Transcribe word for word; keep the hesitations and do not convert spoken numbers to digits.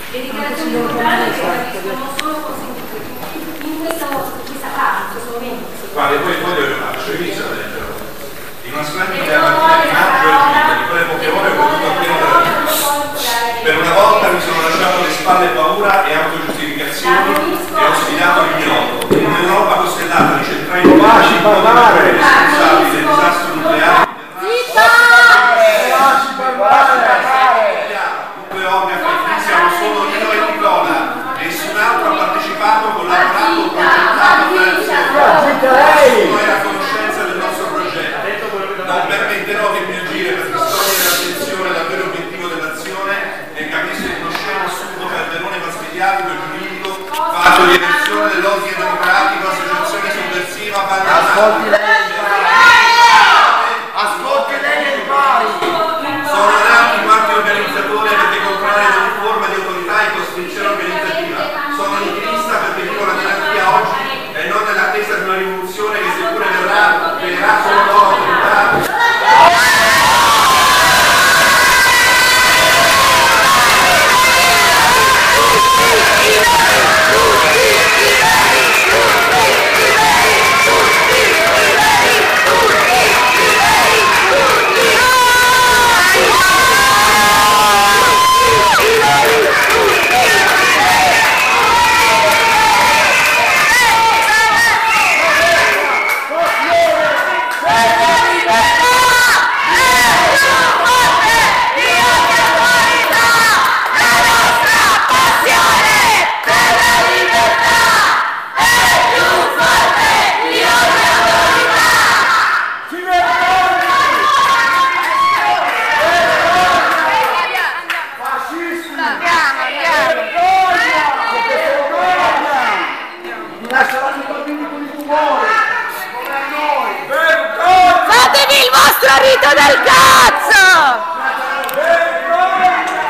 Le dichiarazioni culturali sono solo consentite in questa fase, in questo momento. Guarda, poi poi io faccio, inizio a leggerlo. In una splendida mattina di maggio e giugno, di quelle poche ore ho potuto apprendere la vita. Per una volta mi sono lasciato alle spalle paura e autogiustificazioni e ho sfidato l'ignoto. In un'Europa costellata di centrali nucleari, responsabili del disastro nucleare. Siamo solo io e Nicola, nessun altro ha partecipato, collaborato, progettato, nessuno era a conoscenza del nostro progetto. Non permetterò che il mio giro per distogliere l'attenzione dal vero obiettivo dell'azione e capisse in uno sceno assurdo calderone masmediatico e giuridico fatto di eversione dell'ordine democratico, associazione sovversiva, Ascolti lei, ascolti lei e poi. Sono nati quanti organizzatori per decontrare ogni forma di autorità e costrizione organizzativa. Sono nichilista perché vivo la monarchia oggi e non nell'attesa di una rivoluzione che seppure verrà, verrà solo l'autorità. Fatevi il vostro rito del cazzo!